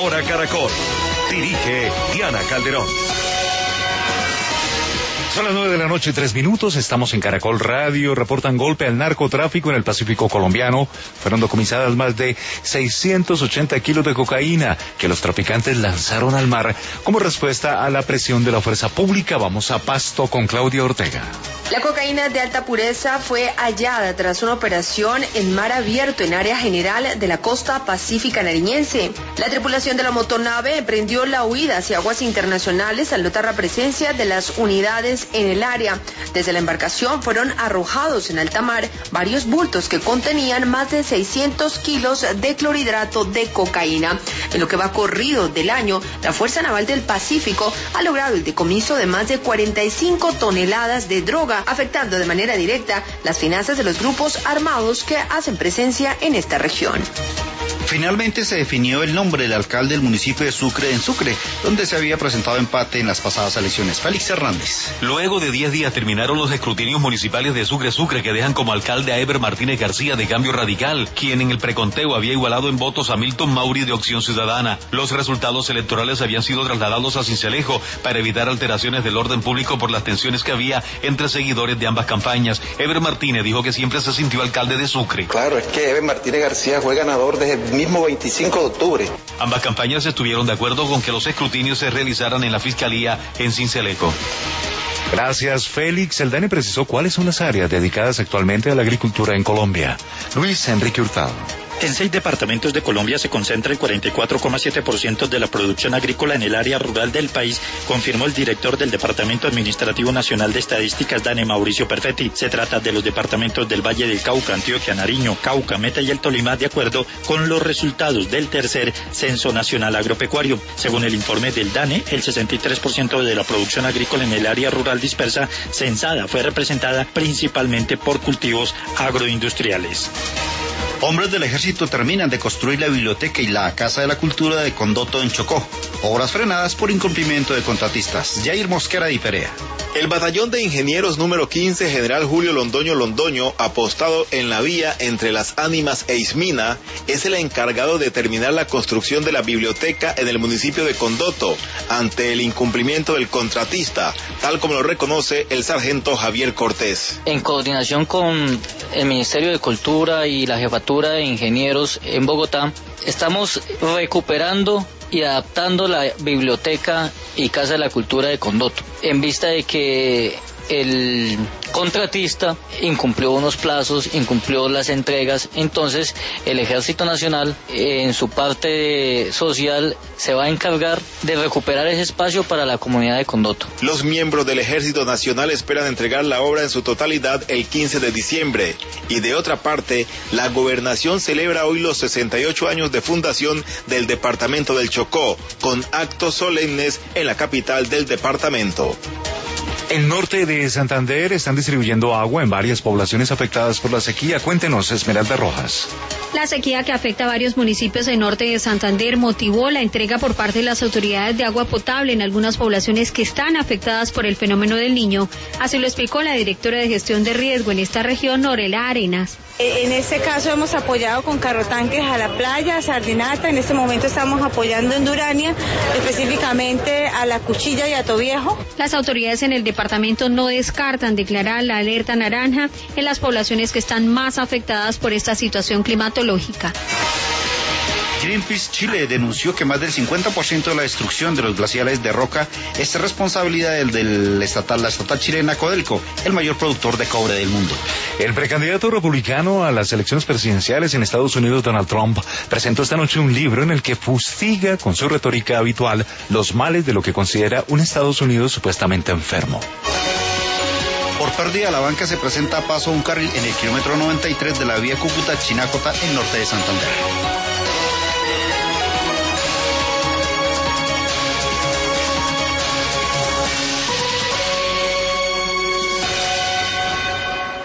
Hora Caracol. Dirige Diana Calderón. Son las 9:03 a.m, estamos en Caracol Radio. Reportan golpe al narcotráfico en el Pacífico colombiano. Fueron decomisadas más de 680 kilos de cocaína que los traficantes lanzaron al mar como respuesta a la presión de la fuerza pública. Vamos a Pasto con Claudia Ortega. La cocaína de alta pureza fue hallada tras una operación en mar abierto en área general de la costa pacífica nariñense. La tripulación de la motonave emprendió la huida hacia aguas internacionales al notar la presencia de las unidades en el área. Desde la embarcación fueron arrojados en alta mar varios bultos que contenían más de 600 kilos de clorhidrato de cocaína. En lo que va corrido del año, la Fuerza Naval del Pacífico ha logrado el decomiso de más de 45 toneladas de droga, afectando de manera directa las finanzas de los grupos armados que hacen presencia en esta región. Finalmente se definió el nombre del alcalde del municipio de Sucre en Sucre, donde se había presentado empate en las pasadas elecciones. Félix Hernández. Luego de 10 días terminaron los escrutinios municipales de Sucre, que dejan como alcalde a Eber Martínez García de Cambio Radical, quien en el preconteo había igualado en votos a Milton Mauri de Opción Ciudadana. Los resultados electorales habían sido trasladados a Sincelejo para evitar alteraciones del orden público por las tensiones que había entre seguidores de ambas campañas. Eber Martínez dijo que siempre se sintió alcalde de Sucre. Claro, es que Eber Martínez García fue ganador desde el mismo 25 de octubre. Ambas campañas estuvieron de acuerdo con que los escrutinios se realizaran en la Fiscalía en Sincelejo. Gracias, Félix. El DANE precisó cuáles son las áreas dedicadas actualmente a la agricultura en Colombia. Luis Enrique Hurtado. En 6 departamentos de Colombia se concentra el 44,7% de la producción agrícola en el área rural del país, confirmó el director del Departamento Administrativo Nacional de Estadísticas, DANE, Mauricio Perfetti. Se trata de los departamentos del Valle del Cauca, Antioquia, Nariño, Cauca, Meta y el Tolima, de acuerdo con los resultados del tercer Censo Nacional Agropecuario. Según el informe del DANE, el 63% de la producción agrícola en el área rural dispersa censada fue representada principalmente por cultivos agroindustriales. Hombres del ejército terminan de construir la biblioteca y la Casa de la Cultura de Condoto en Chocó. Obras frenadas por incumplimiento de contratistas. Jair Mosquera de Perea. El batallón de ingenieros número 15, General Julio Londoño, apostado en la vía entre Las Ánimas e Ismina, es el encargado de terminar la construcción de la biblioteca en el municipio de Condoto, ante el incumplimiento del contratista, tal como lo reconoce el sargento Javier Cortés. En coordinación con el Ministerio de Cultura y la Jefatura de Ingenieros en Bogotá, estamos recuperando y adaptando la biblioteca y Casa de la Cultura de Condoto, en vista de que el contratista incumplió unos plazos, incumplió las entregas. Entonces el Ejército Nacional, en su parte social, se va a encargar de recuperar ese espacio para la comunidad de Condoto. Los miembros del Ejército Nacional esperan entregar la obra en su totalidad el 15 de diciembre. Y de otra parte, la Gobernación celebra hoy los 68 años de fundación del Departamento del Chocó, con actos solemnes en la capital del departamento. El norte de Santander están distribuyendo agua en varias poblaciones afectadas por la sequía. Cuéntenos, Esmeralda Rojas. La sequía que afecta a varios municipios del norte de Santander motivó la entrega por parte de las autoridades de agua potable en algunas poblaciones que están afectadas por el fenómeno del Niño. Así lo explicó la directora de gestión de riesgo en esta región, Norela Arenas. En este caso hemos apoyado con carrotanques a la playa, a Sardinata. En este momento estamos apoyando en Durania, específicamente a La Cuchilla y a Toviejo. Las autoridades en el departamento no descartan declarar la alerta naranja en las poblaciones que están más afectadas por esta situación climatológica. Greenpeace Chile denunció que más del 50% de la destrucción de los glaciares de roca es responsabilidad la estatal chilena Codelco, el mayor productor de cobre del mundo. El precandidato republicano a las elecciones presidenciales en Estados Unidos, Donald Trump, presentó esta noche un libro en el que fustiga con su retórica habitual los males de lo que considera un Estados Unidos supuestamente enfermo. Por pérdida de la banca se presenta a paso un carril en el kilómetro 93 de la vía Cúcuta-Chinacota, en norte de Santander.